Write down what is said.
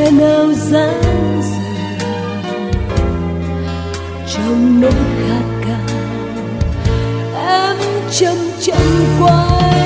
thể nào dáng dở trong nỗi khát khao em chậm chậm quay